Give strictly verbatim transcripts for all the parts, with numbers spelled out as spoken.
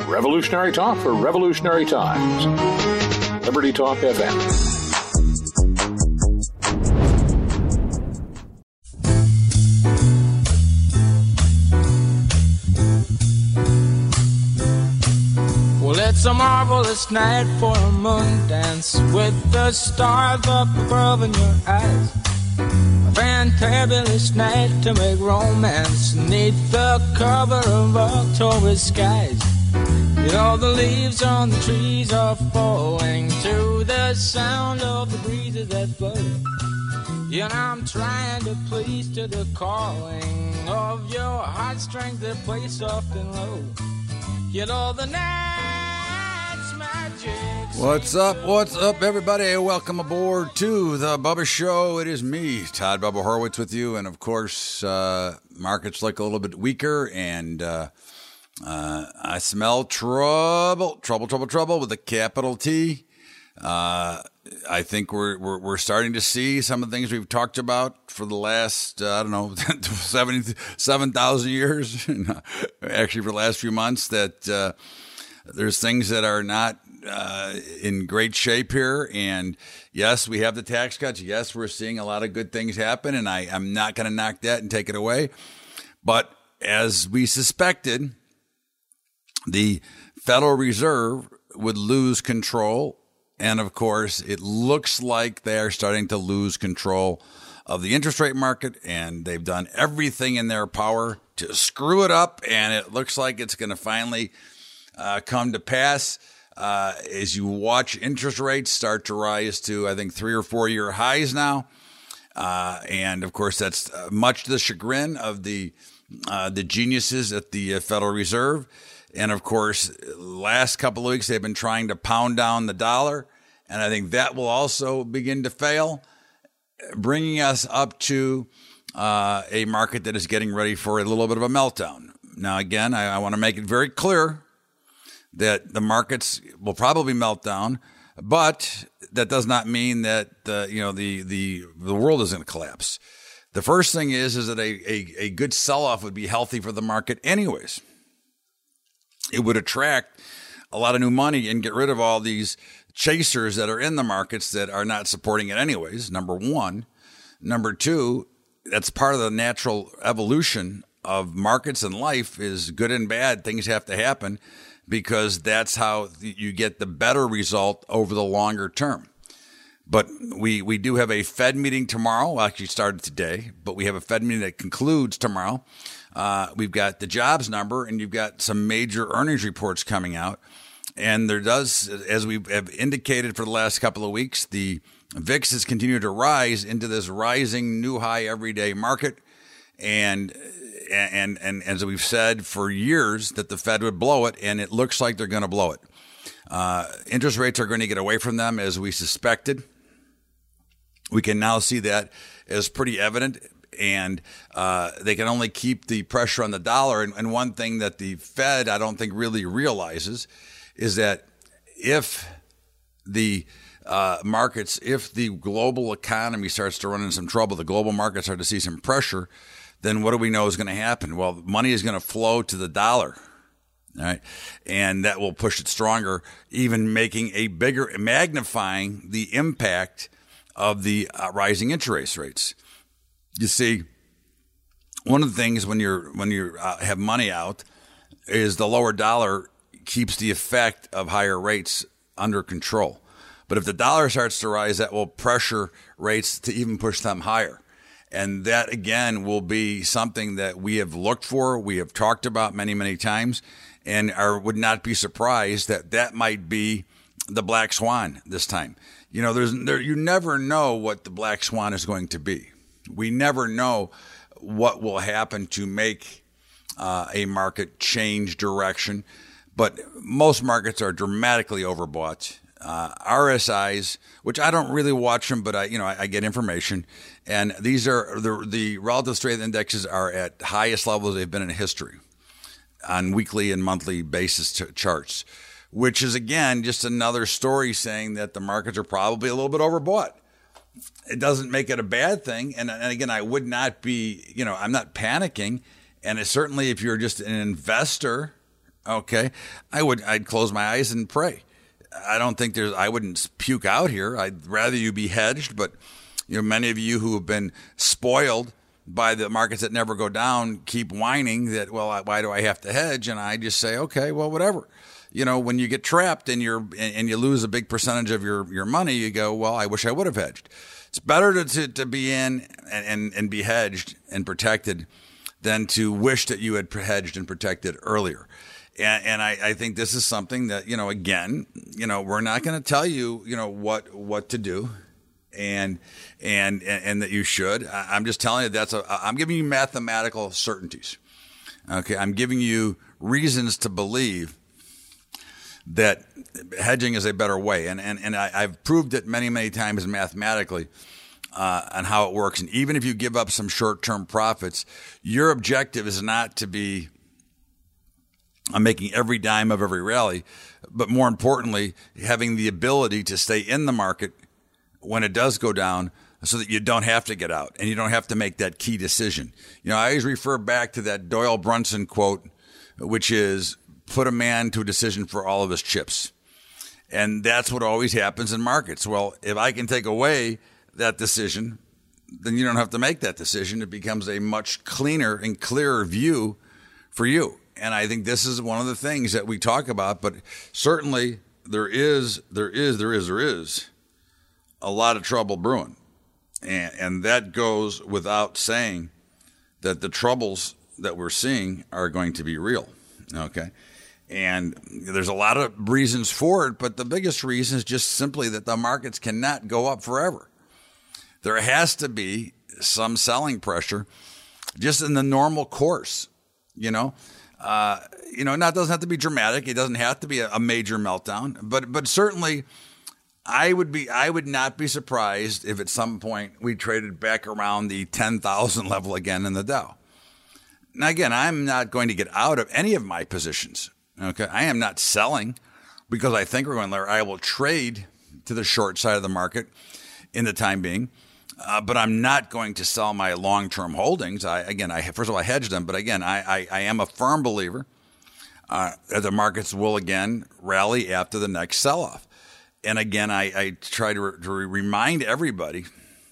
Revolutionary talk for revolutionary times. Liberty Talk F M. Well, it's a marvelous night for a moon dance with the stars up above in your eyes. A fantabulous night to make romance neath the cover of October skies. You know the leaves on the trees are falling to the sound of the breezes that blow. You know I'm trying to please to the calling of your heartstrings that play soft and low. You know the night's magic. What's up? What's up, everybody? Welcome aboard to the Bubba Show. It is me, Todd Bubba Horwitz, with you, and of course, uh, markets look a little bit weaker, and uh, uh, I smell trouble, trouble, trouble, trouble with a capital T. Uh, I think we're, we're we're starting to see some of the things we've talked about for the last, uh, I don't know, seventy-seven thousand years, actually for the last few months, that uh, there's things that are not uh, in great shape here. And yes, we have the tax cuts. Yes, we're seeing a lot of good things happen, and I, I'm not going to knock that and take it away. But as we suspected, the Federal Reserve would lose control. And of course, it looks like they are starting to lose control of the interest rate market, and they've done everything in their power to screw it up. And it looks like it's going to finally uh, come to pass uh, as you watch interest rates start to rise to, I think, three or four year highs now. Uh, and of course, that's uh, much to the chagrin of the uh, the geniuses at the uh, Federal Reserve. And of course, last couple of weeks, they've been trying to pound down the dollar. And I think that will also begin to fail, bringing us up to uh, a market that is getting ready for a little bit of a meltdown. Now, again, I, I want to make it very clear that the markets will probably melt down, but that does not mean that uh, you know the the the world is going to collapse. The first thing is is that a, a, a good sell-off would be healthy for the market anyways. It would attract a lot of new money and get rid of all these chasers that are in the markets that are not supporting it anyways, number one. Number two, that's part of the natural evolution of markets and life is good and bad. Things have to happen because that's how you get the better result over the longer term. But we, we do have a Fed meeting tomorrow. Well, actually started today, but we have a Fed meeting that concludes tomorrow. Uh, we've got the jobs number, and you've got some major earnings reports coming out. And there does, as we have indicated for the last couple of weeks, the V I X has continued to rise into this rising new high everyday market. And, and, and as we've said for years that the Fed would blow it, and it looks like they're going to blow it. Uh, interest rates are going to get away from them as we suspected. We can now see that as pretty evident. And uh, they can only keep the pressure on the dollar. And, and one thing that the Fed, I don't think, really realizes is that if the uh, markets, if the global economy starts to run into some trouble, the global markets start to see some pressure, then what do we know is going to happen? Well, money is going to flow to the dollar, all right? And that will push it stronger, even making a bigger, magnifying the impact of the uh, rising interest rates. You see, one of the things when you're when you uh, have money out is the lower dollar keeps the effect of higher rates under control. But if the dollar starts to rise, that will pressure rates to even push them higher. And that, again, will be something that we have looked for, we have talked about many, many times, and are, would not be surprised that that might be the black swan this time. You know, there's there, you never know what the black swan is going to be. We never know what will happen to make uh, a market change direction, but most markets are dramatically overbought. Uh, R S Is, which I don't really watch them, but I, you know, I, I get information, and these are the the relative strength indexes are at highest levels they've been in history on weekly and monthly basis ch- charts, which is again just another story saying that the markets are probably a little bit overbought. It doesn't make it a bad thing, and and again, I would not be, you know, I'm not panicking, and it's certainly if you're just an investor okay, I would, I'd close my eyes and pray. I don't think there's, I wouldn't puke out here. I'd rather you be hedged, but you know, many of you who have been spoiled by the markets that never go down keep whining that, well, why do I have to hedge? And I just say, okay, well, whatever. You know, when you get trapped and you're and you lose a big percentage of your, your money, you go, well, I wish I would have hedged. It's better to to, to be in and, and, and be hedged and protected than to wish that you had hedged and protected earlier. And, and I, I think this is something that, you know, again, you know, we're not going to tell you, you know, what what to do. And, and, and that you should. I'm just telling you that's a, I'm giving you mathematical certainties. Okay. I'm giving you reasons to believe that hedging is a better way. And, and, and I, I've proved it many, many times mathematically, uh, on how it works. And even if you give up some short-term profits, your objective is not to be I'm making every dime of every rally, but more importantly, having the ability to stay in the market when it does go down so that you don't have to get out and you don't have to make that key decision. You know, I always refer back to that Doyle Brunson quote, which is put a man to a decision for all of his chips. And that's what always happens in markets. Well, if I can take away that decision, then you don't have to make that decision. It becomes a much cleaner and clearer view for you. And I think this is one of the things that we talk about, but certainly there is, there is, there is, there is a lot of trouble brewing. And, and that goes without saying that the troubles that we're seeing are going to be real. Okay. And there's a lot of reasons for it, but the biggest reason is just simply that the markets cannot go up forever. There has to be some selling pressure just in the normal course, you know. Uh, you know, that doesn't have to be dramatic. It doesn't have to be a, a major meltdown, but but certainly I would be I would not be surprised if at some point we traded back around the ten thousand level again in the Dow. Now, again, I'm not going to get out of any of my positions. Okay, I am not selling because I think we're going there. I will trade to the short side of the market in the time being. Uh, but I'm not going to sell my long-term holdings. I, again, I first of all, I hedge them. But again, I, I, I am a firm believer uh, that the markets will again rally after the next sell-off. And again, I, I try to, re- to remind everybody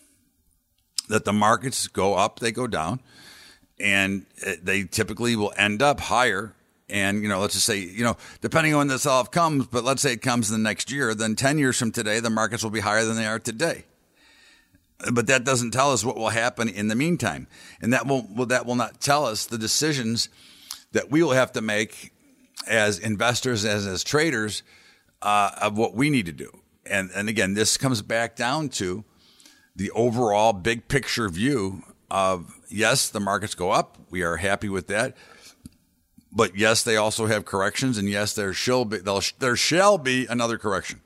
that the markets go up, they go down, and they typically will end up higher. And, you know, let's just say, you know, depending on when the sell-off comes, but let's say it comes in the next year, then ten years from today, the markets will be higher than they are today. But that doesn't tell us what will happen in the meantime. And that will, well, that will not tell us the decisions that we will have to make as investors, as, as traders, uh, of what we need to do. And, and again, this comes back down to the overall big picture view of, yes, the markets go up. We are happy with that. But yes, they also have corrections. And yes, there shall be, there shall be another correction.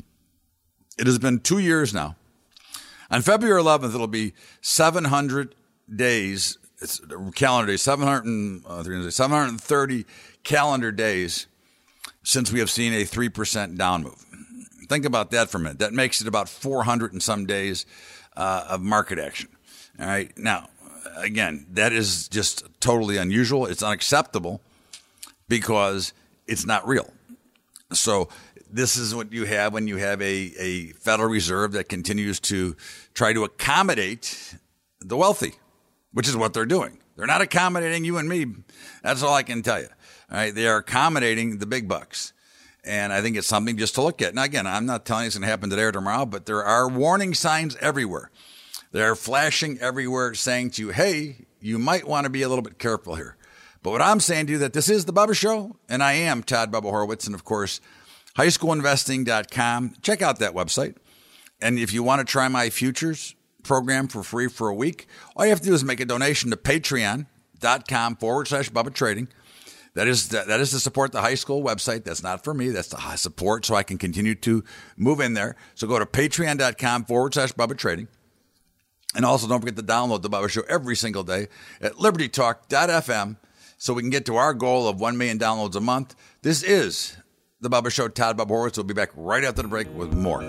It has been two years now. On February eleventh, it'll be seven hundred days, it's calendar days, seven hundred, uh, seven hundred thirty calendar days since we have seen a three percent down move. Think about that for a minute. That makes it about four hundred and some days uh, of market action. All right. Now, again, that is just totally unusual. It's unacceptable because it's not real. So this is what you have when you have a, a Federal Reserve that continues to try to accommodate the wealthy, which is what they're doing. They're not accommodating you and me. That's all I can tell you. All right, they are accommodating the big bucks. And I think it's something just to look at. Now, again, I'm not telling you it's going to happen today or tomorrow, but there are warning signs everywhere. They're flashing everywhere saying to you, hey, you might want to be a little bit careful here. But what I'm saying to you that this is the Bubba Show, and I am Todd Bubba Horowitz, and of course, high school investing dot com. Check out that website. And if you want to try my futures program for free for a week, all you have to do is make a donation to patreon.com forward slash Bubba Trading. That is, that is to support the high school website. That's not for me. That's to support so I can continue to move in there. So go to patreon.com forward slash Bubba Trading. And also don't forget to download the Bubba Show every single day at liberty talk dot f m so we can get to our goal of one million downloads a month. This is The Bubba Show. Todd Bubba Horowitz will be back right after the break with more.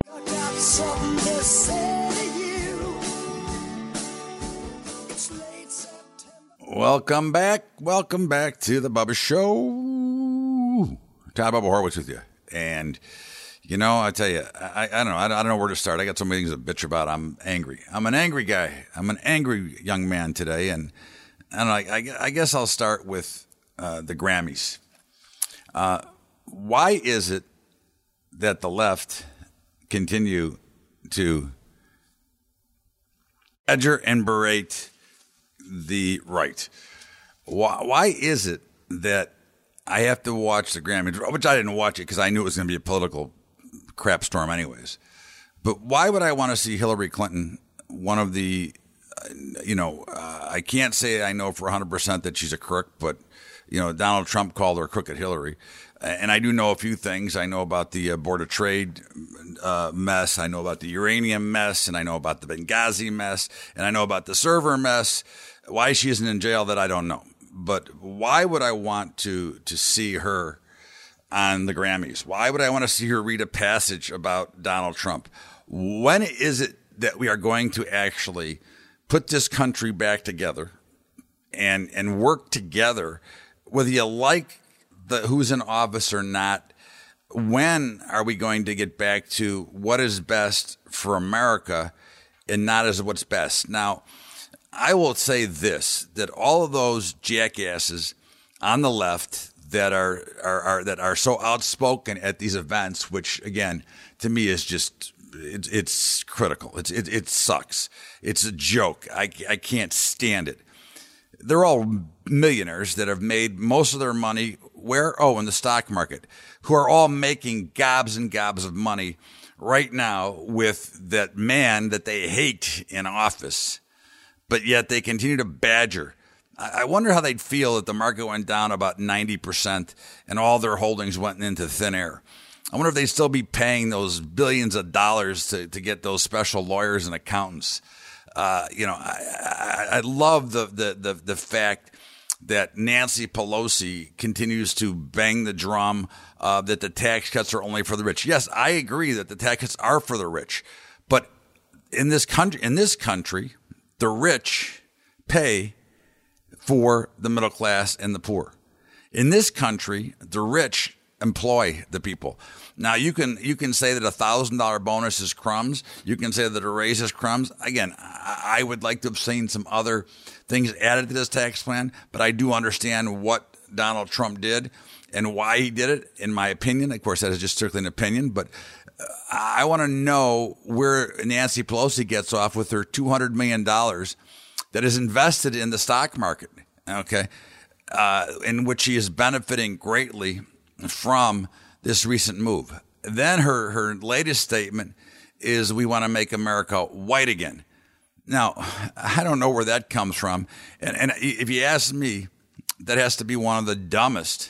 Something to say to you. It's late Welcome back. Welcome back to the Bubba Show. Todd Bubba Horwitz with you. And, you know, I tell you, I, I don't know. I don't know where to start. I got so many things to bitch about. I'm angry. I'm an angry guy. I'm an angry young man today. And, and I, I, I guess I'll start with uh, the Grammys. Uh, why is it that the left continue to badger and berate the right? Why, why is it that I have to watch the Grammys, which I didn't watch it because I knew it was going to be a political crap storm anyways. But why would I want to see Hillary Clinton, one of the, uh, you know, uh, I can't say I know for one hundred percent that she's a crook, but, you know, Donald Trump called her crooked Hillary. And I do know a few things. I know about the uh, Board of Trade uh, mess. I know about the uranium mess. And I know about the Benghazi mess. And I know about the server mess. Why she isn't in jail, that I don't know. But why would I want to to see her on the Grammys? Why would I want to see her read a passage about Donald Trump? When is it that we are going to actually put this country back together and and work together, whether you like the who's in office or not? When are we going to get back to what is best for America and not as what's best? Now, I will say this, that all of those jackasses on the left that are, are, are that are so outspoken at these events, which again, to me is just, it, it's critical. It's, it, it sucks. It's a joke. I, I can't stand it. They're all millionaires that have made most of their money where? Oh, in the stock market, who are all making gobs and gobs of money right now with that man that they hate in office. But yet they continue to badger. I wonder how they'd feel if the market went down about ninety percent and all their holdings went into thin air. I wonder if they'd still be paying those billions of dollars to, to get those special lawyers and accountants. Uh, you know, I, I, I love the, the, the, the fact that Nancy Pelosi continues to bang the drum uh, that the tax cuts are only for the rich. Yes, I agree that the tax cuts are for the rich. But in this country, in this country, the rich pay for the middle class and the poor. In this country, the rich employ the people. Now, you can you can say that a one thousand dollars bonus is crumbs. You can say that a raise is crumbs. Again, I would like to have seen some other things added to this tax plan, but I do understand what Donald Trump did and why he did it, in my opinion. Of course, that is just strictly an opinion, but I want to know where Nancy Pelosi gets off with her two hundred million dollars that is invested in the stock market, okay, uh, in which she is benefiting greatly from this recent move. Then her, her latest statement is, we want to make America white again. Now, I don't know where that comes from. And, and if you ask me, that has to be one of the dumbest,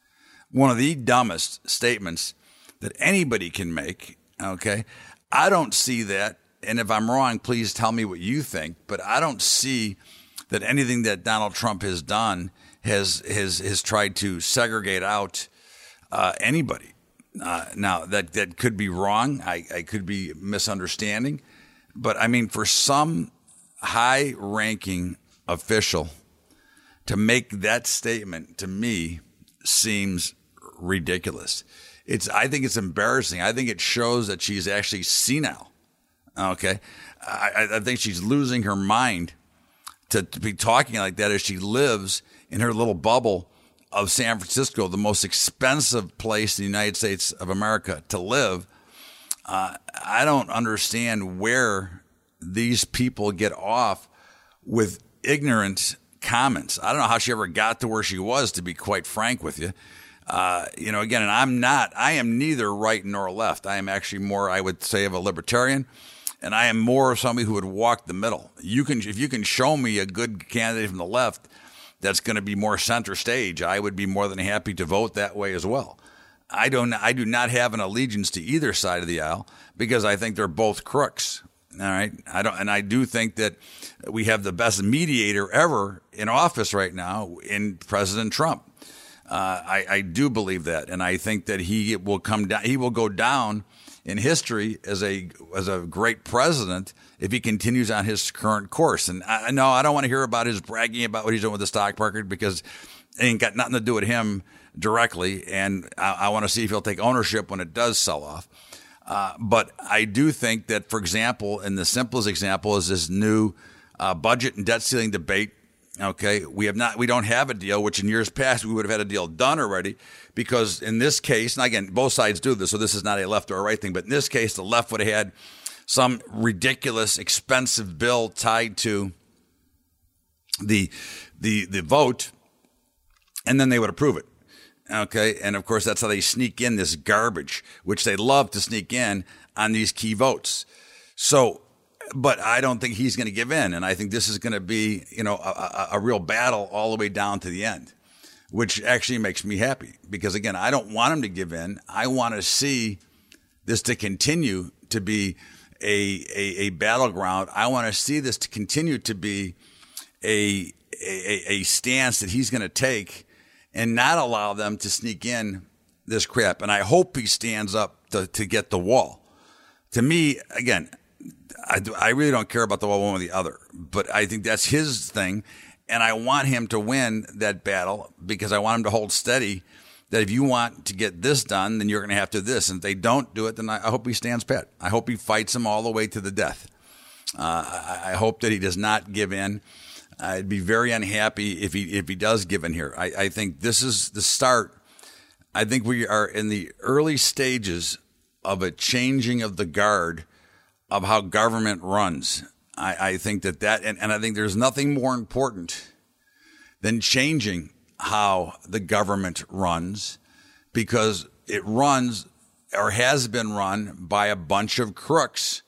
one of the dumbest statements that anybody can make, okay? I don't see that, and if I'm wrong, please tell me what you think, but I don't see that anything that Donald Trump has done has has, has tried to segregate out uh, anybody. Uh, now, that, that could be wrong. I, I could be misunderstanding. But, I mean, for some high-ranking official to make that statement, to me, seems ridiculous. It's. I think it's embarrassing. I think it shows that she's actually senile. Okay, I, I think she's losing her mind to, to be talking like that as she lives in her little bubble of San Francisco, the most expensive place in the United States of America to live. Uh, I don't understand where these people get off with ignorant comments. I don't know how she ever got to where she was, to be quite frank with you. Uh, you know, again, and I'm not, I am neither right nor left. I am actually more, I would say, of a libertarian, and I am more of somebody who would walk the middle. You can, if you can show me a good candidate from the left that's going to be more center stage, I would be more than happy to vote that way as well. I don't, I do not have an allegiance to either side of the aisle because I think they're both crooks. All right. I don't, and I do think that we have the best mediator ever in office right now in President Trump. Uh, I, I do believe that, and I think that he will come down. He will go down in history as a as a great president if he continues on his current course. And I know I don't want to hear about his bragging about what he's doing with the stock market because it ain't got nothing to do with him directly. And I, I want to see if he'll take ownership when it does sell off. Uh, but I do think that, for example, and the simplest example is this new uh, budget and debt ceiling debate. Okay, we have not, we don't have a deal, which in years past we would have had a deal done already, because in this case, and again, both sides do this, so this is not a left or a right thing, but in this case, the left would have had some ridiculous, expensive bill tied to the the the vote, and then they would approve it. Okay, and of course, that's how they sneak in this garbage, which they love to sneak in on these key votes. So, but I don't think he's going to give in. And I think this is going to be, you know, a, a, a real battle all the way down to the end, which actually makes me happy because, again, I don't want him to give in. I want to see this to continue to be a, a, a battleground. I want to see this to continue to be a, a, a stance that he's going to take and not allow them to sneak in this crap. And I hope he stands up to, to get the wall. To me, again, I, I really don't care about the one or the other, but I think that's his thing. And I want him to win that battle because I want him to hold steady that if you want to get this done, then you're going to have to do this. And if they don't do it, then I, I hope he stands pat. I hope he fights them all the way to the death. Uh, I, I hope that he does not give in. I'd be very unhappy if he if he does give in here. I, I think this is the start. I think we are in the early stages of a changing of the guard of how government runs. I, I think that that, and, and I think there's nothing more important than changing how the government runs, because it runs or has been run by a bunch of crooks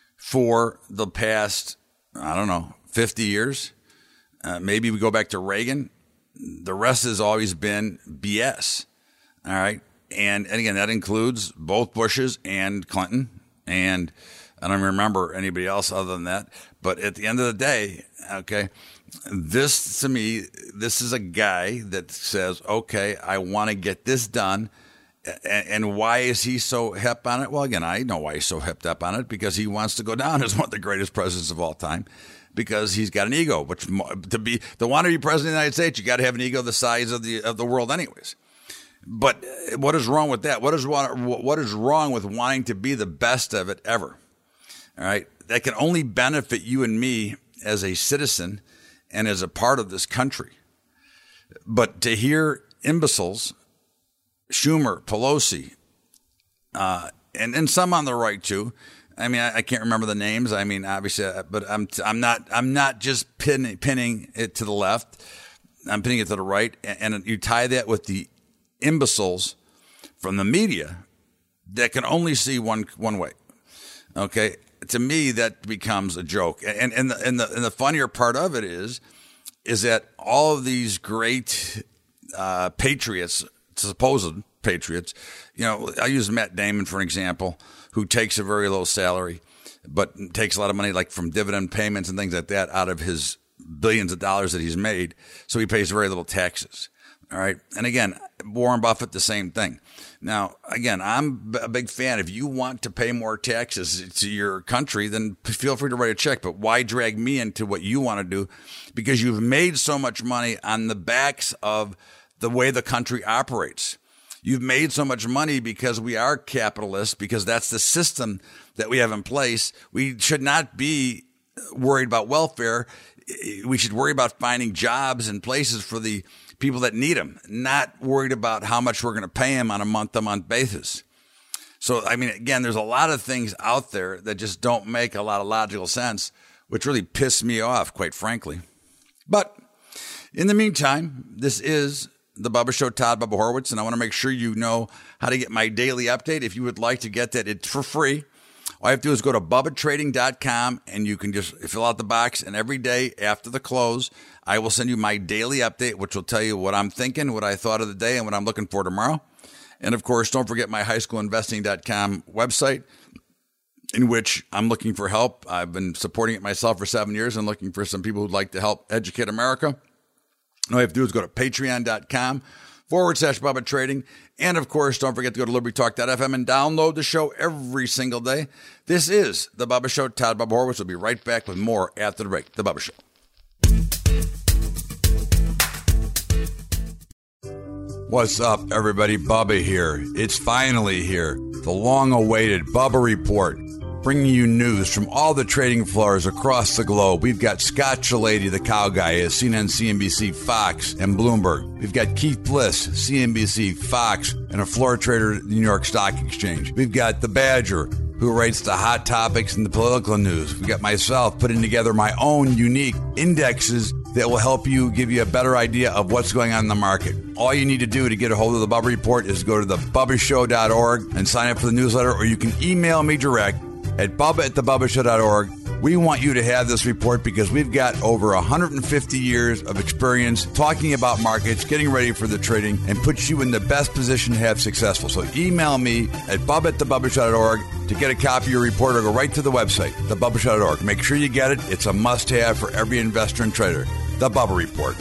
for the past, I don't know, fifty years. Uh, maybe we go back to Reagan. The rest has always been B S. All right. And, and again, that includes both Bushes and Clinton. And I don't remember anybody else other than that. But at the end of the day, okay, this to me, this is a guy that says, okay, I want to get this done. And, and why is he so hep on it? Well, again, I know why he's so hepped up on it, because he wants to go down as one of the greatest presidents of all time, because he's got an ego, which to be, to want to be president of the United States, you got to have an ego the size of the, of the world anyways. But what is wrong with that? What is, what is wrong with wanting to be the best of it ever? All right. That can only benefit you and me as a citizen and as a part of this country. But to hear imbeciles, Schumer, Pelosi, uh, and, and some on the right too. I mean, I, I can't remember the names. I mean, obviously, but I'm, I'm not, I'm not just pinning, pinning it to the left. I'm pinning it to the right. And, and you tie that with the imbeciles from the media that can only see one, one way. Okay. To me, that becomes a joke. And, and, the, and the, and the funnier part of it is, is that all of these great, uh, patriots, supposed patriots, you know, I use Matt Damon for an example, who takes a very low salary, but takes a lot of money, like from dividend payments and things like that, out of his billions of dollars that he's made. So he pays very little taxes. All right. And again, Warren Buffett, the same thing. Now, again, I'm a big fan. If you want to pay more taxes to your country, then feel free to write a check. But why drag me into what you want to do? Because you've made so much money on the backs of the way the country operates. You've made so much money because we are capitalists, because that's the system that we have in place. We should not be worried about welfare. We should worry about finding jobs and places for the people that need them, not worried about how much we're going to pay them on a month-to-month basis. So, I mean, again, there's a lot of things out there that just don't make a lot of logical sense, which really piss me off, quite frankly. But in the meantime, this is The Bubba Show, Todd Bubba Horowitz, and I want to make sure you know how to get my daily update. If you would like to get that, it's for free. All you have to do is go to bubba trading dot com, and you can just fill out the box, and every day after the close, I will send you my daily update, which will tell you what I'm thinking, what I thought of the day, and what I'm looking for tomorrow. And, of course, don't forget my high school investing dot com website, in which I'm looking for help. I've been supporting it myself for seven years and looking for some people who'd like to help educate America. All you have to do is go to patreon dot com forward slash Bubba Trading. And of course, don't forget to go to liberty talk dot f m and download the show every single day. This is The Bubba Show. Todd Bubba Horwitz will be right back with more after the break. The Bubba Show. What's up, everybody? Bubba here. It's finally here. The long-awaited Bubba Report, bringing you news from all the trading floors across the globe. We've got Scott Chilady, the cow guy, at C N N, C N B C, Fox, and Bloomberg. We've got Keith Bliss, C N B C, Fox, and a floor trader at the New York Stock Exchange. We've got the Badger, who rates the hot topics and the political news. We've got myself putting together my own unique indexes that will help you, give you a better idea of what's going on in the market. All you need to do to get a hold of the Bubba Report is go to the bubba show dot org and sign up for the newsletter, or you can email me direct at bubba at the bubba show dot org. We want you to have this report because we've got over one hundred fifty years of experience talking about markets, getting ready for the trading, and puts you in the best position to have successful. So email me at bubba at the bubba show dot org to get a copy of your report, or go right to the website, the bubba show dot org. Make sure you get it. It's a must-have for every investor and trader. The Bubba Report.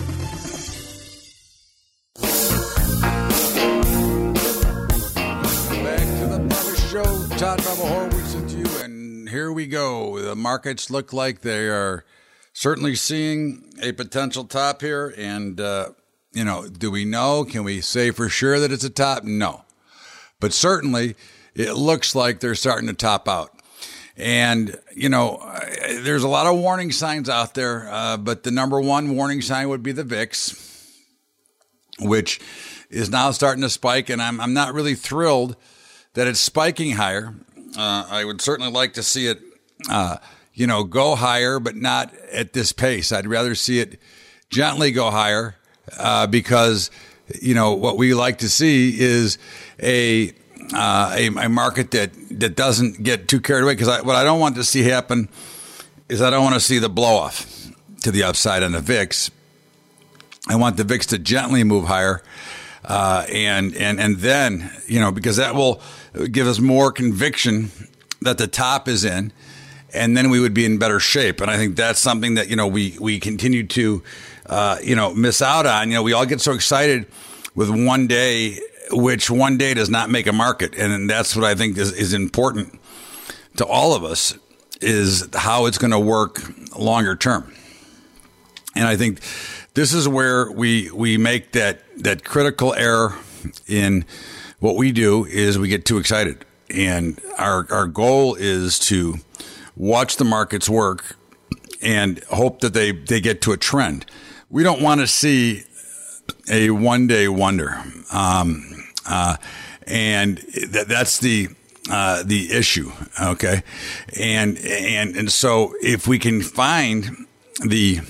Back to the Bubba Show. Todd Bubba Horwitz with you, and here we go. The markets look like they are certainly seeing a potential top here. And, uh, you know, do we know? Can we say for sure that it's a top? No. But certainly it looks like they're starting to top out. And, you know, there's a lot of warning signs out there, uh, but the number one warning sign would be the V I X, which is now starting to spike. And I'm, I'm not really thrilled that it's spiking higher. Uh, I would certainly like to see it, uh, you know, go higher, but not at this pace. I'd rather see it gently go higher uh, because, you know, what we like to see is a Uh, a, a market that, that doesn't get too carried away. Because what I don't want to see happen is I don't want to see the blow off to the upside on the V I X. I want the V I X to gently move higher, uh, and and and then, you know, because that will give us more conviction that the top is in, and then we would be in better shape. And I think that's something that, you know, we we continue to uh, you know miss out on. You know, we all get so excited with one day, which one day does not make a market. And that's what I think is, is important to all of us, is how it's going to work longer term. And I think this is where we we make that, that critical error in what we do, is we get too excited. And our our goal is to watch the markets work and hope that they, they get to a trend. We don't want to see a one-day wonder. Um Uh, and th- that's the, uh, the issue. Okay. And, and, and so if we can find the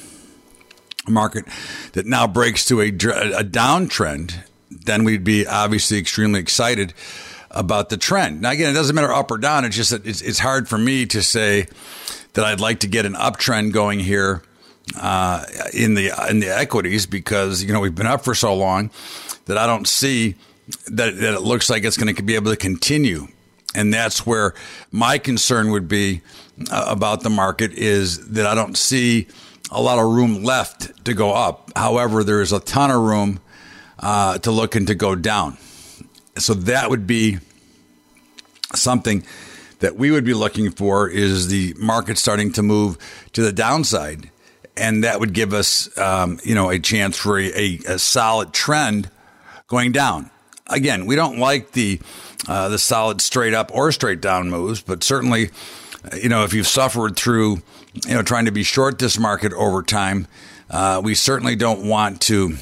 market that now breaks to a, a downtrend, then we'd be obviously extremely excited about the trend. Now, again, it doesn't matter up or down. It's just that it's, it's hard for me to say that I'd like to get an uptrend going here, uh, in the, in the equities, because, you know, we've been up for so long that I don't see that, that it looks like it's going to be able to continue. And that's where my concern would be uh, about the market, is that I don't see a lot of room left to go up. However, there is a ton of room uh, to look and to go down. So that would be something that we would be looking for, is the market starting to move to the downside. And that would give us, um, you know, a chance for a, a, a solid trend going down. Again, we don't like the uh, the solid straight up or straight down moves, but certainly, you know, if you've suffered through, you know, trying to be short this market over time, uh, we certainly don't want to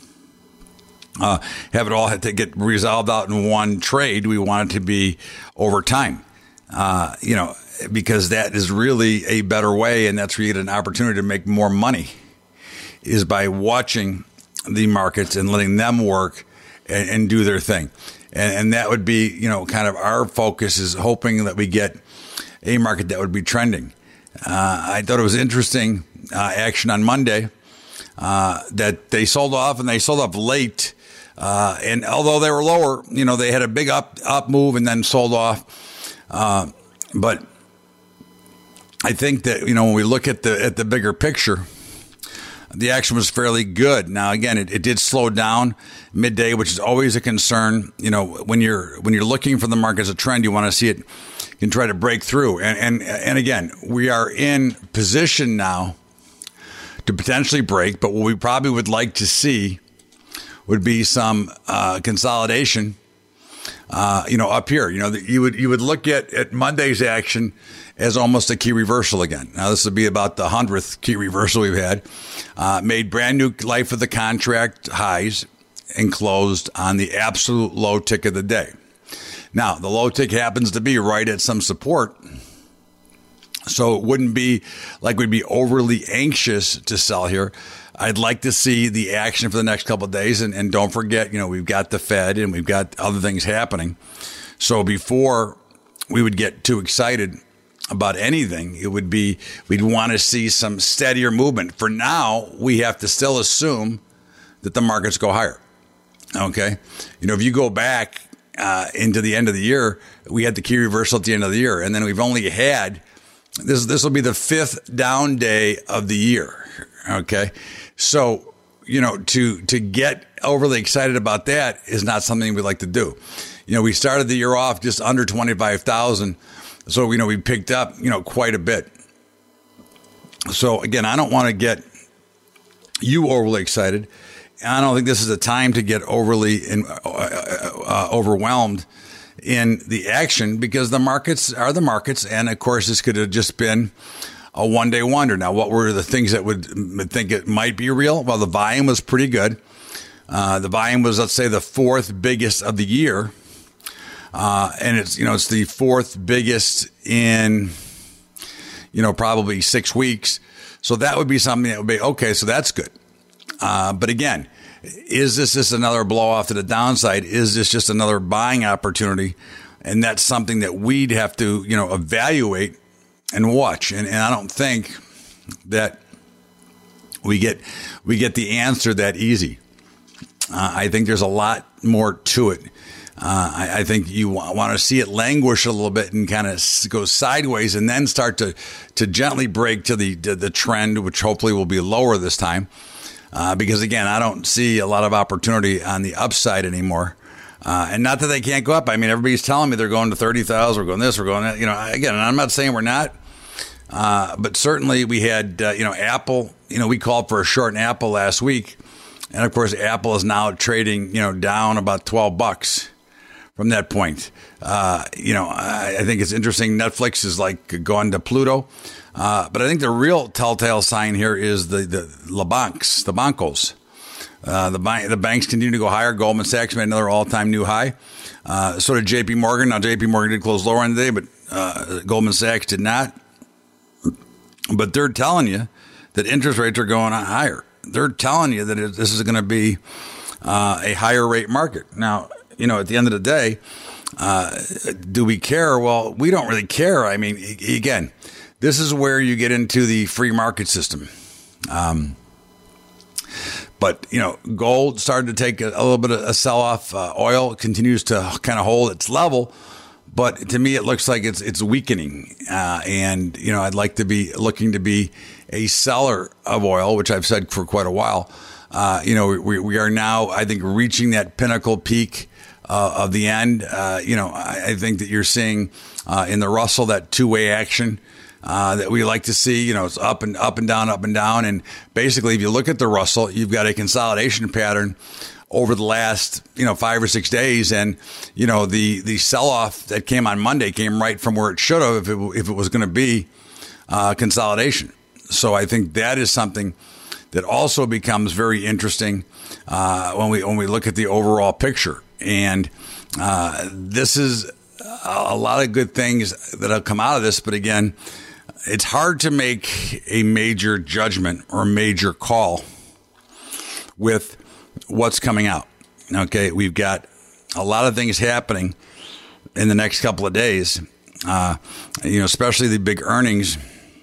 uh, have it all have to get resolved out in one trade. We want it to be over time, uh, you know, because that is really a better way, and that's where you get an opportunity to make more money, is by watching the markets and letting them work and, and do their thing. And, and that would be, you know, kind of our focus, is hoping that we get a market that would be trending. Uh, I thought it was interesting uh, action on Monday uh, that they sold off, and they sold off late. Uh, and although they were lower, you know, they had a big up up move and then sold off. Uh, but I think that, you know, when we look at the at the bigger picture, the action was fairly good. Now, again, it, it did slow down midday, which is always a concern. You know, when you're when you're looking for the market as a trend, you want to see it, you can try to break through. And and and again, we are in position now to potentially break, but what we probably would like to see would be some uh, consolidation. Uh, you know, up here, you know, you would you would look at, at Monday's action as almost a key reversal again. Now, this would be about the hundredth key reversal we've had. Uh, made brand new life of the contract highs and closed on the absolute low tick of the day. Now, the low tick happens to be right at some support, so it wouldn't be like we'd be overly anxious to sell here. I'd like to see the action for the next couple of days. And, and don't forget, you know, we've got the Fed and we've got other things happening. So before we would get too excited about anything, it would be, we'd want to see some steadier movement. For now, we have to still assume that the markets go higher. Okay. You know, if you go back uh, into the end of the year, we had the key reversal at the end of the year. And then we've only had, this, this will be the fifth down day of the year. Okay. So, you know, to, to get overly excited about that is not something we like to do. You know, we started the year off just under twenty-five thousand. So, you know, we picked up, you know, quite a bit. So again, I don't want to get you overly excited. I don't think this is a time to get overly in, uh, uh, overwhelmed in the action, because the markets are the markets. And of course, this could have just been a one-day wonder. Now, what were the things that would think it might be real? Well, the volume was pretty good. Uh, the volume was, let's say, the fourth biggest of the year. Uh, and it's, you know, it's the fourth biggest in, you know, probably six weeks. So that would be something that would be, okay, so that's good. Uh, but again, is this just another blow off to the downside? Is this just another buying opportunity? And that's something that we'd have to, you know, evaluate and watch. And, and I don't think that we get we get the answer that easy. Uh, I think there's a lot more to it. Uh, I, I think you w- want to see it languish a little bit and kind of go sideways, and then start to to gently break to the to the trend, which hopefully will be lower this time. Uh, because again, I don't see a lot of opportunity on the upside anymore. Uh, and not that they can't go up. I mean, everybody's telling me they're going to thirty thousand. We're going this, we're going that. You know, again, and I'm not saying we're not. Uh, but certainly we had, uh, you know, Apple, you know, we called for a short in Apple last week. And of course, Apple is now trading, you know, down about twelve bucks from that point. Uh, you know, I, I think it's interesting. Netflix is like going to Pluto. Uh, but I think the real telltale sign here is the, the, the banks, the bancos. Uh, the, bank, the banks continue to go higher. Goldman Sachs made another all-time new high. Uh, so did J P Morgan. Now, J P Morgan did close lower on the day, but uh, Goldman Sachs did not. But they're telling you that interest rates are going higher. They're telling you that it, this is going to be uh, a higher rate market. Now, you know, at the end of the day, uh, do we care? Well, we don't really care. I mean, again, this is where you get into the free market system. Um, but, you know, gold started to take a, a little bit of a sell-off. Uh, oil continues to kind of hold its level. But to me, it looks like it's it's weakening. Uh, and, you know, I'd like to be looking to be a seller of oil, which I've said for quite a while. Uh, you know, we, we are now, I think, reaching that pinnacle peak uh, of the end. Uh, you know, I, I think that you're seeing uh, in the Russell that two-way action uh, that we like to see. You know, it's up and up and down, up and down. And basically, if you look at the Russell, you've got a consolidation pattern over the last, you know, five or six days. And, you know, the, the sell-off that came on Monday came right from where it should have if it, if it was going to be uh, consolidation. So I think that is something that also becomes very interesting uh, when we when we look at the overall picture. And uh, this is a lot of good things that have come out of this. But again, it's hard to make a major judgment or major call with what's coming out. Okay, we've got a lot of things happening in the next couple of days. Uh, you know, especially the big earnings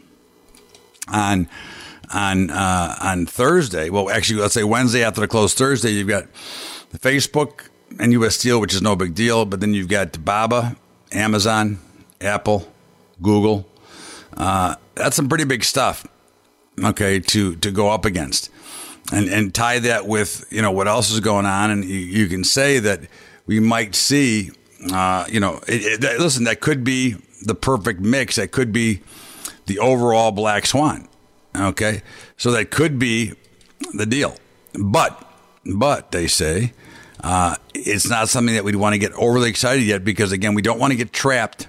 on on uh, on Thursday. Well, actually, let's say Wednesday after the close. Thursday, you've got the Facebook and U S Steel, which is no big deal. But then you've got Baba, Amazon, Apple, Google. Uh, that's some pretty big stuff. Okay, to to go up against. and, and tie that with, you know, what else is going on. And you, you can say that we might see, uh, you know, it, it, listen, that could be the perfect mix. That could be the overall black swan. Okay. So that could be the deal. But, but they say, uh, it's not something that we'd want to get overly excited yet, because again, we don't want to get trapped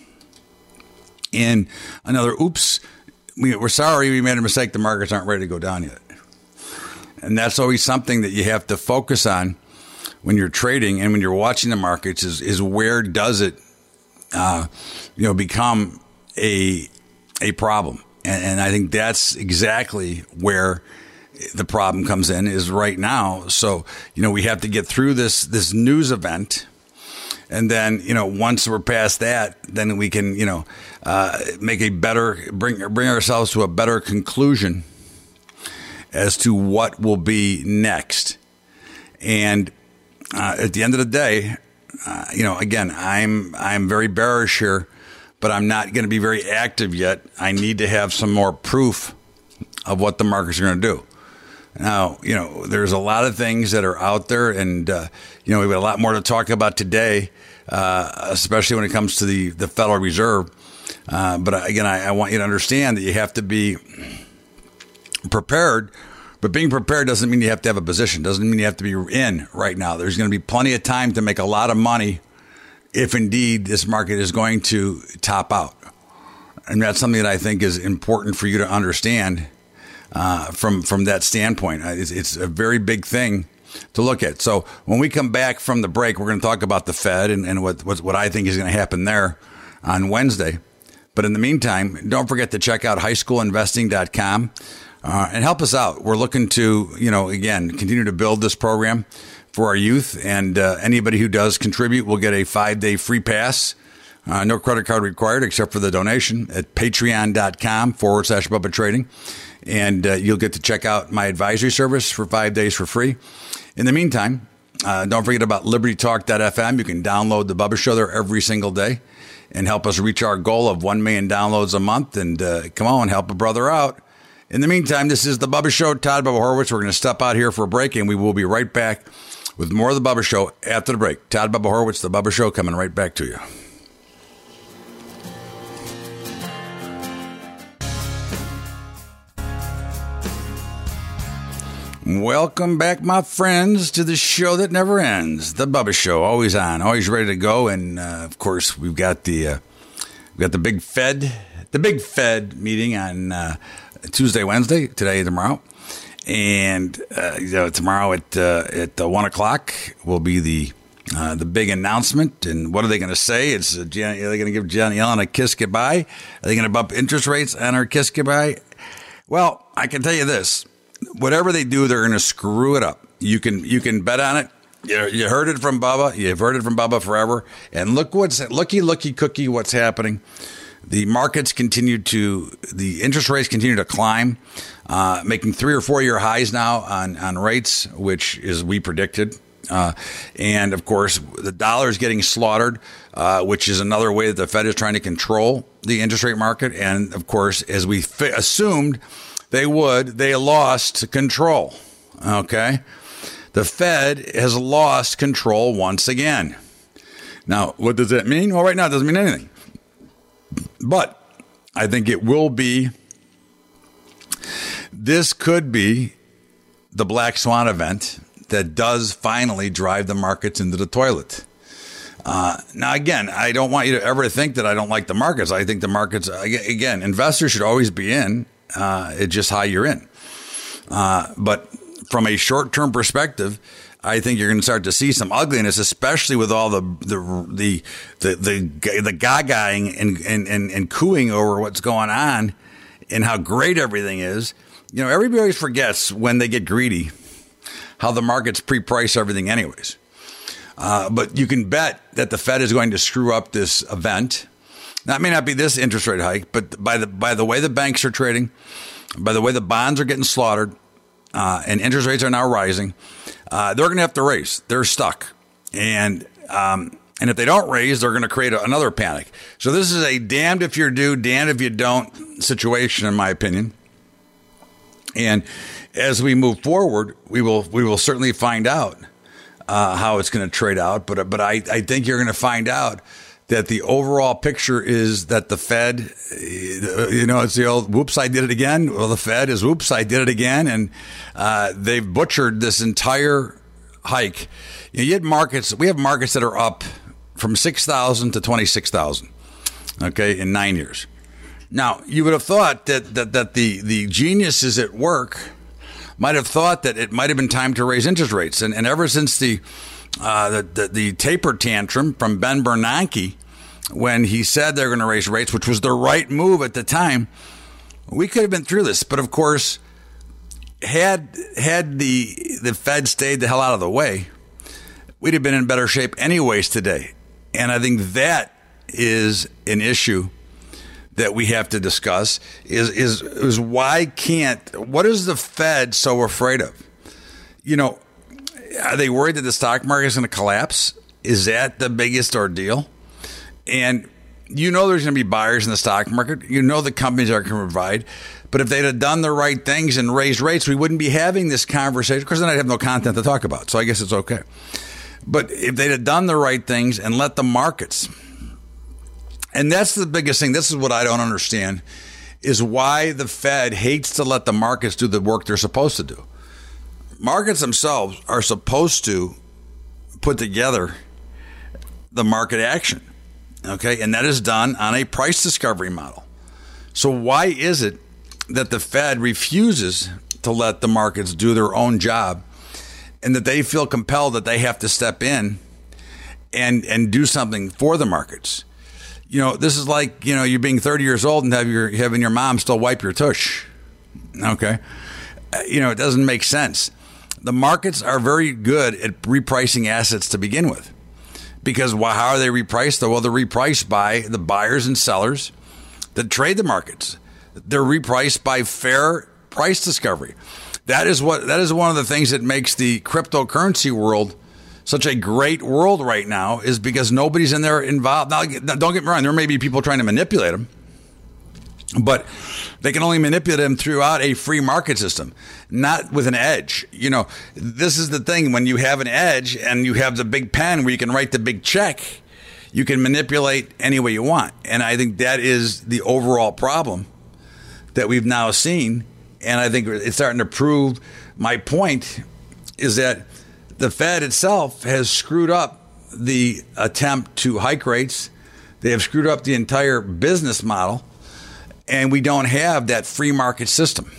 in another, oops, we, we're sorry, we made a mistake. The markets aren't ready to go down yet. And that's always something that you have to focus on when you're trading and when you're watching the markets is, is where does it, uh, you know, become a, a problem. And, and I think that's exactly where the problem comes in is right now. So, you know, we have to get through this, this news event. And then, you know, once we're past that, then we can, you know, uh, make a better, bring, bring ourselves to a better conclusion as to what will be next. And uh, at the end of the day, uh, you know, again, I'm, I'm very bearish here, but I'm not going to be very active yet. I need to have some more proof of what the markets are going to do. Now, you know, there's a lot of things that are out there, and, uh, you know, we've got a lot more to talk about today, uh, especially when it comes to the, the Federal Reserve. Uh, but again, I, I want you to understand that you have to be prepared, but being prepared doesn't mean you have to have a position, doesn't mean you have to be in right now. There's going to be plenty of time to make a lot of money if indeed this market is going to top out. And that's something that I think is important for you to understand. Uh, from from that standpoint, it's, it's a very big thing to look at. So when we come back from the break, we're going to talk about the Fed and, and what, what what I think is going to happen there on Wednesday. But in the meantime, don't forget to check out high school investing dot com uh, and help us out. We're looking to, you know, again, continue to build this program for our youth. And uh, anybody who does contribute will get a five-day free pass. Uh, no credit card required except for the donation at patreon.com forward slash Bubba Trading. And uh, you'll get to check out my advisory service for five days for free. In the meantime, uh, don't forget about liberty talk dot f m. You can download the Bubba Show there every single day and help us reach our goal of one million downloads a month. And uh, come on, help a brother out. In the meantime, this is the Bubba Show, Todd Bubba Horowitz. We're going to step out here for a break, and we will be right back with more of the Bubba Show after the break. Todd Bubba Horowitz, the Bubba Show, coming right back to you. Welcome back, my friends, to the show that never ends, the Bubba Show. Always on, always ready to go, and uh, of course, we've got the uh, we've got the big Fed, the big Fed meeting on uh, Tuesday, Wednesday, today, tomorrow, and uh, you know, tomorrow at uh, at uh, one o'clock will be the uh, the big announcement. And what are they going to say? It's uh, Jan- are they going to give Janet Yellen a kiss goodbye? Are they going to bump interest rates on her kiss goodbye? Well, I can tell you this. Whatever they do, they're going to screw it up. You can you can bet on it. You, you heard it from Bubba. You've heard it from Bubba forever. And look what's looky looky cookie. What's happening? The markets continue to the interest rates continue to climb, uh, making three or four year highs now on on rates, which is we predicted. Uh, and of course, the dollar is getting slaughtered, uh, which is another way that the Fed is trying to control the interest rate market. And of course, as we f- assumed. They would. They lost control. Okay. The Fed has lost control once again. Now, what does that mean? Well, right now it doesn't mean anything. But I think it will be. This could be the black swan event that does finally drive the markets into the toilet. Uh, now, again, I don't want you to ever think that I don't like the markets. I think the markets, again, investors should always be in. Uh, it's just how you're in. Uh, but from a short-term perspective, I think you're going to start to see some ugliness, especially with all the the the the the, the gagaing and, and, and, and cooing over what's going on and how great everything is. You know, everybody always forgets when they get greedy how the markets pre-price everything anyways. Uh, but you can bet that the Fed is going to screw up this event. That may not be this interest rate hike, but by the by the way the banks are trading, by the way the bonds are getting slaughtered, uh, and interest rates are now rising, uh, they're going to have to raise. They're stuck, and um, and if they don't raise, they're going to create a, another panic. So this is a damned if you do, damned if you don't situation, in my opinion. And as we move forward, we will we will certainly find out uh, how it's going to trade out. But but I, I think you're going to find out that the overall picture is that the Fed, you know, it's the old whoops, I did it again. Well, the Fed is whoops, I did it again. And uh, they've butchered this entire hike. You know, you had markets, we have markets that are up from six thousand to twenty-six thousand, okay, in nine years. Now, you would have thought that, that, that the, the geniuses at work might have thought that it might have been time to raise interest rates. And, and ever since the, uh, the, the, the taper tantrum from Ben Bernanke, when he said they're going to raise rates, which was the right move at the time, we could have been through this. But of course, had had the the Fed stayed the hell out of the way, we'd have been in better shape anyways today. And I think that is an issue that we have to discuss is is is why can't, what is the Fed so afraid of? You know, are they worried that the stock market is going to collapse? Is that the biggest ordeal? And you know there's going to be buyers in the stock market. You know the companies are going to provide. But if they'd have done the right things and raised rates, we wouldn't be having this conversation because then I'd have no content to talk about. So I guess it's okay. But if they'd have done the right things and let the markets, and that's the biggest thing, this is what I don't understand, is why the Fed hates to let the markets do the work they're supposed to do. Markets themselves are supposed to put together the market action. Okay, and that is done on a price discovery model. So why is it that the Fed refuses to let the markets do their own job and that they feel compelled that they have to step in and and do something for the markets? You know, this is like, you know, you being thirty years old and have your having your mom still wipe your tush. Okay, you know, it doesn't make sense. The markets are very good at repricing assets to begin with. Because well, how are they repriced? Well, they're repriced by the buyers and sellers that trade the markets. They're repriced by fair price discovery. That is what that is one of the things that makes the cryptocurrency world such a great world right now, is because nobody's in there involved. Now, don't get me wrong, there may be people trying to manipulate them, but they can only manipulate them throughout a free market system, not with an edge. You know, this is the thing. When you have an edge and you have the big pen where you can write the big check, you can manipulate any way you want. And I think that is the overall problem that we've now seen. And I think it's starting to prove my point is that the Fed itself has screwed up the attempt to hike rates. They have screwed up the entire business model. And we don't have that free market system.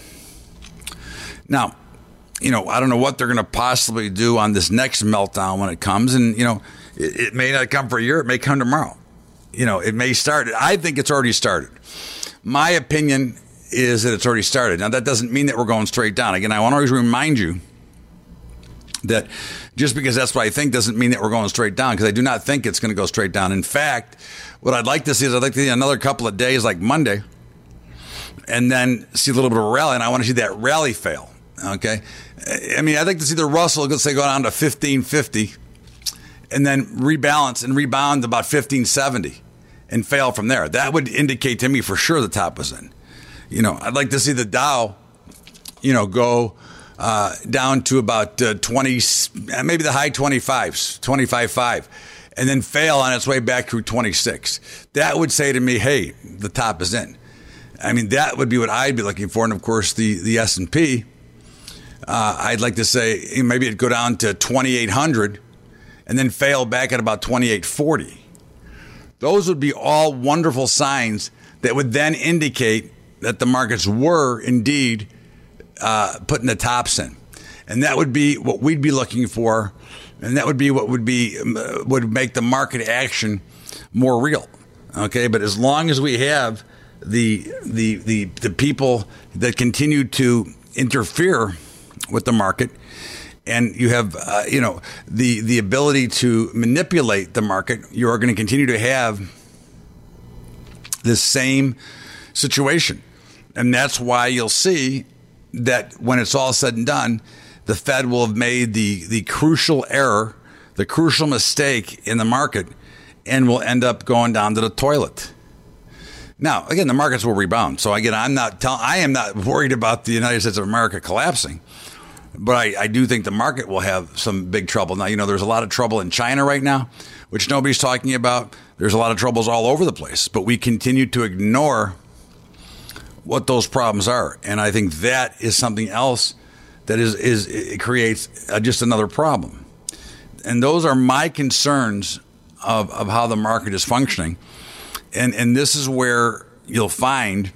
Now, you know, I don't know what they're going to possibly do on this next meltdown when it comes. And, you know, it, it may not come for a year. It may come tomorrow. You know, it may start. I think it's already started. My opinion is that it's already started. Now, that doesn't mean that we're going straight down. Again, I want to always remind you that just because that's what I think doesn't mean that we're going straight down, because I do not think it's going to go straight down. In fact, what I'd like to see is I'd like to see another couple of days like Monday, and then see a little bit of a rally, and I want to see that rally fail, okay? I mean, I'd like to see the Russell, let's say, go down to fifteen fifty, and then rebalance and rebound to about fifteen seventy and fail from there. That would indicate to me for sure the top was in. You know, I'd like to see the Dow, you know, go uh, down to about uh, twenty, maybe the high twenty-fives, twenty-five five, and then fail on its way back through twenty-six. That would say to me, hey, the top is in. I mean, that would be what I'd be looking for. And, of course, the, the S and P, uh, I'd like to say maybe it'd go down to twenty-eight hundred and then fail back at about twenty-eight forty. Those would be all wonderful signs that would then indicate that the markets were indeed uh, putting the tops in. And that would be what we'd be looking for. And that would be what would be uh, would make the market action more real. Okay, but as long as we have the the the the people that continue to interfere with the market, and you have uh, you know the the ability to manipulate the market, you are going to continue to have this same situation. And that's why you'll see that when it's all said and done, the Fed will have made the the crucial error, the crucial mistake in the market, and will end up going down to the toilet. Now, again, the markets will rebound. So again, I'm not tell- I am not worried about the United States of America collapsing, but I, I do think the market will have some big trouble. Now, you know, there's a lot of trouble in China right now, which nobody's talking about. There's a lot of troubles all over the place, but we continue to ignore what those problems are. And I think that is something else that is, is it creates uh, just another problem. And those are my concerns of, of how the market is functioning. And and this is where you'll find,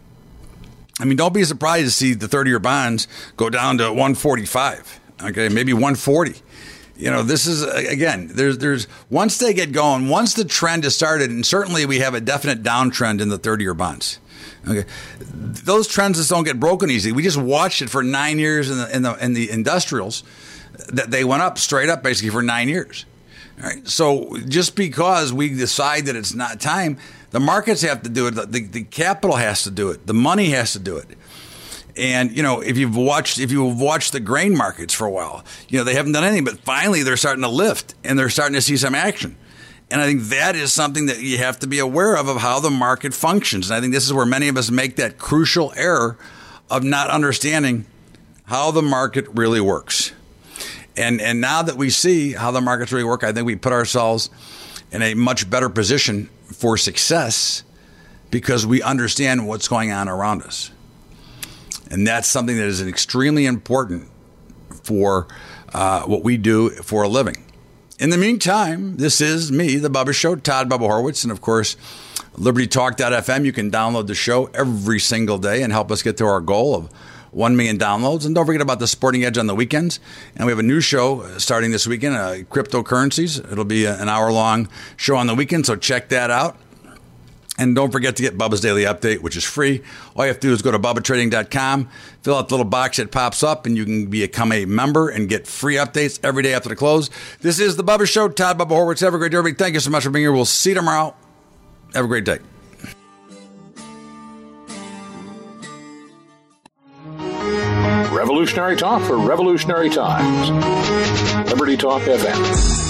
I mean, don't be surprised to see the thirty-year bonds go down to one forty-five, okay, maybe one forty. You know, this is, again, there's, there's once they get going, once the trend has started, and certainly we have a definite downtrend in the thirty-year bonds. Okay, those trends just don't get broken easy. We just watched it for nine years in the in the, in the industrials, that they went up straight up basically for nine years. All right. So just because we decide that it's not time, the markets have to do it. The, the capital has to do it. The money has to do it. And, you know, if you've watched if you've watched the grain markets for a while, you know, they haven't done anything, but finally they're starting to lift and they're starting to see some action. And I think that is something that you have to be aware of, of how the market functions. And I think this is where many of us make that crucial error of not understanding how the market really works. And and now that we see how the markets really work, I think we put ourselves in a much better position for success because we understand what's going on around us. And that's something that is extremely important for uh, what we do for a living. In the meantime, this is me, The Bubba Show, Todd Bubba Horwitz, and of course, Liberty Talk dot f m. You can download the show every single day and help us get to our goal of one million downloads. And don't forget about the Sporting Edge on the weekends. And we have a new show starting this weekend, uh, Cryptocurrencies. It'll be an hour-long show on the weekend, so check that out. And don't forget to get Bubba's Daily Update, which is free. All you have to do is go to Bubba Trading dot com, fill out the little box that pops up, and you can become a member and get free updates every day after the close. This is The Bubba Show. Todd Bubba Horwitz. Have a great day, everybody. Thank you so much for being here. We'll see you tomorrow. Have a great day. Revolutionary talk for revolutionary times. Liberty Talk F M.